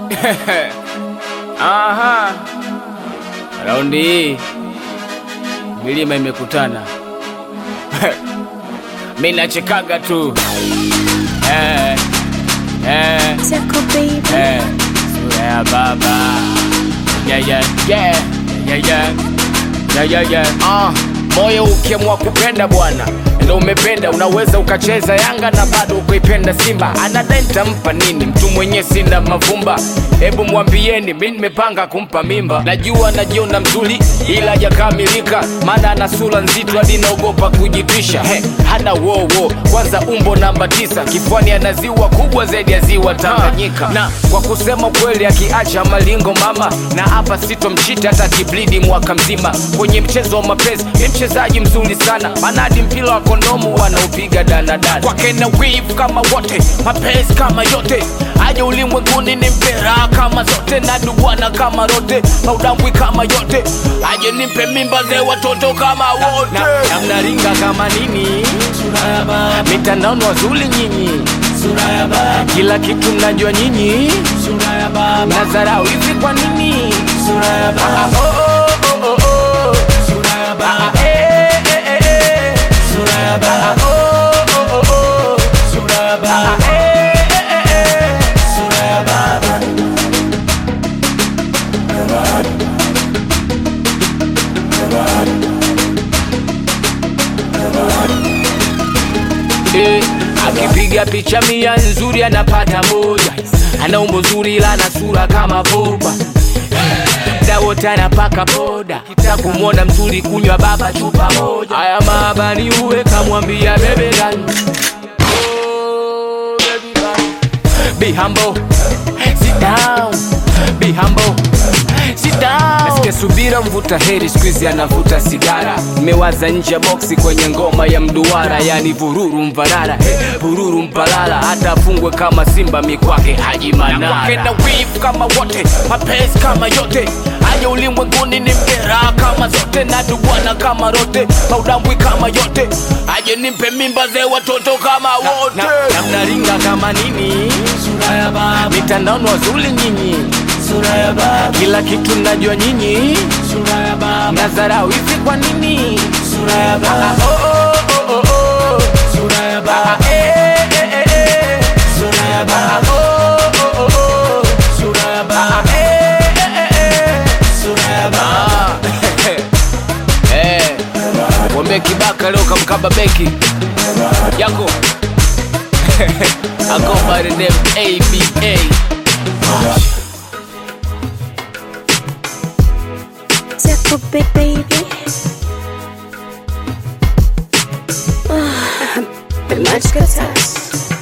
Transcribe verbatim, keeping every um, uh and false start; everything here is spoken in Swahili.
Aha. Raundi hii milima imekutana. Mimi nachekaga tu. Eh. Eh. Zako baby. Eh. Sura ya baba. Yeah yeah yeah. Yeah yeah. Yeah yeah yeah. Ah, moyo ukiamua kupenda bwana ndio umependa. Unaweza ukacheza Yanga na bado ukaipenda Simba. Anadai nitampa nini mtu mwenye sina mavumba? Hebu mwambieni mimi nimepanga kumpa mimba. Najua najiona mzuri ila hajakamilika, maana ana sura nzito hadi naogopa kujitwisha. He, hana wowo kwanza umbo namba tisa, kifuani ana ziwa kubwa zaidi ya ziwa Tanganyika. Na kwa kusema kweli akiacha malingo mama, na hapa sitomshita hata kiblidi mwaka mzima. Kwenye mchezo wa mapenzi ni mchezaji mzuri sana, maana hadi mpira wa kondomu wanaupiga danadana. Kwake na weave kama wote, mapenzi kama yote, aje ulimwenguni ni mpera kama zote, na dubwana kama rote, maudambwi kama yote, aje nimpe mimba ze watoto kama wote. Na, na mnaringa kama nini? Sura ya baba. Mitandaoni wazuli nyinyi. Sura ya baba. Kila kitu mnajua nyinyi. Sura ya baba. Nazarau hivi kwa nini? Sura ya baba. Oh oh oh oh oh. Sura ya baba. Eh eh eh eh. Sura ya baba. Oh oh oh oh. Sura ya baba. Eh eh eh. Sura ya baba. Eh, akipiga picha mia nzuri anapata moja. Ana umbo zuri ila na sura kama boba. Dawote anapaka boda. Kitaka kumuona mzuri kunywa baba chupa moja. Haya mahabari uwe kamwambia bebe gani. Oh, baby gani. Be humble, sit down. Be humble, sit down. Nasikia subira mvuta heri squeeze anavuta sigara. Mewaza nje boxi kwenye ngoma ya mduara. Yani vururu mvarara, vururu mpalala. Hata fungwe kama Simba mikwake Haji Manara. Na kwake na weave kama wote, mapenzi kama yote, aje ulimwenguni ni mgera kama zote, na dubwana kama rote, maudambwi kama yote, aje nimpe mimba ze watoto kama wote. Na, na, na mnaringa kama nini? Sura ya baba. Mitandaoni wazuli nyinyi. Sura ya baba. Kila kitu mnajua nyinyi. Sura ya baba. Nazarau hivi kwa nini? Sura ya baba. Oh oh oh oh oh. Sura ya baba. Eh eh eh eh. Sura ya baba. Oh oh oh oh. Sura ya baba. Eh eh eh. Sura ya baba. Eh. Wame kibaka leo kamkaba beki yako. I go by the name A B A. Zako baby. Ah, been much good touch.